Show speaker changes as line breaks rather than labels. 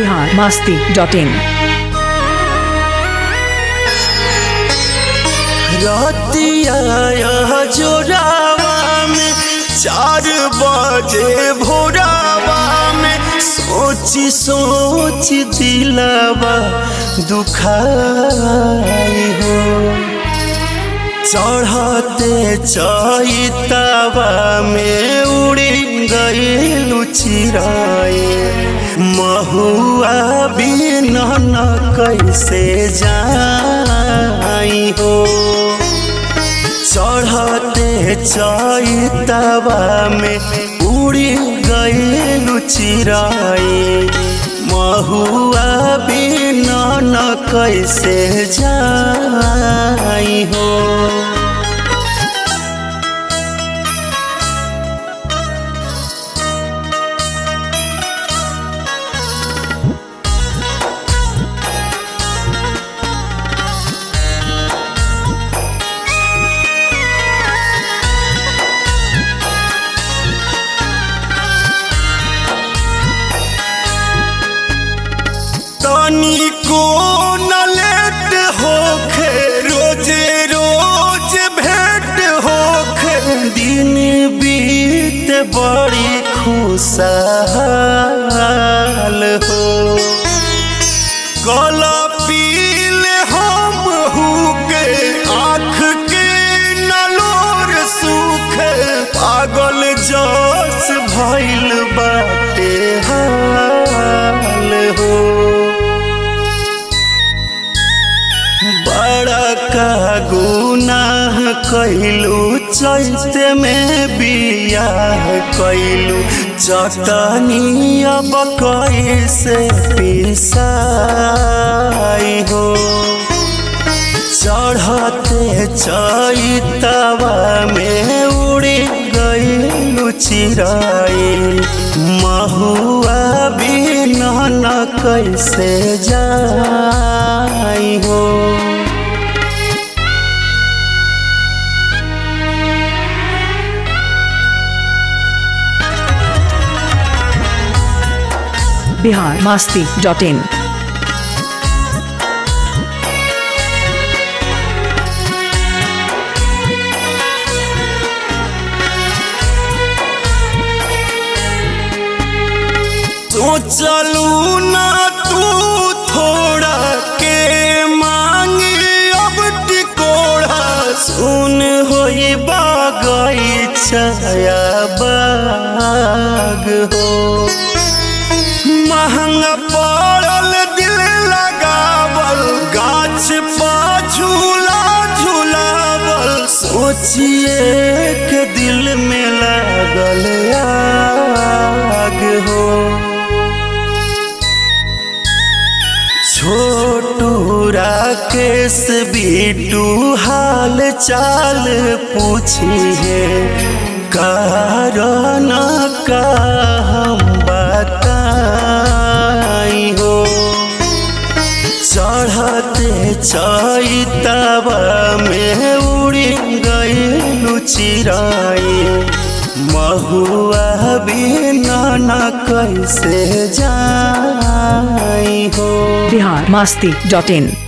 biharmasti.in।
रातिया जोरावा में 4 बजे भोरावा में सोची सोच दिलवा दुखाई हो। चढ़ते चैतवा में उड़ी गई चिराए महुआ बिना न कैसे जाई हो। चढ़ते चैतवा में उड़ी गई चिराए महुआ बिना न कैसे जाई हो। तनी को न लेट होखे रोजे रोज भेंट होखे दिन बीत बड़ी खुशहाल हो। गला पीले हम हुके आँख के नलोर सूखे पागल जस भइल बाटे हाल हो। बड़ा का गुनाह कैलू चैत में बियाह कैलू चटनी अब कैसे पिसाई हो। चढ़ते चैतवा में उड़ी गई चिराई महुआ बिना न कैसे जाई हो।
biharmasti.in।
तो चलू ना तू थोड़ा के मांगी अब टिकोड़ा सुन होई बागई छाया बाग हो। महंगा पड़ल दिल लगावल गाछ पा झूला झूलावल सोचिए के दिल में लागल आग हो। छोटू राकेश बीटू हाल चाल पूछिए कारण का हम बताई हो। चढ़ते चैतवा में उड़ी गई चिराई महुआ बिना न कैसे जाई हो।
biharmasti.in।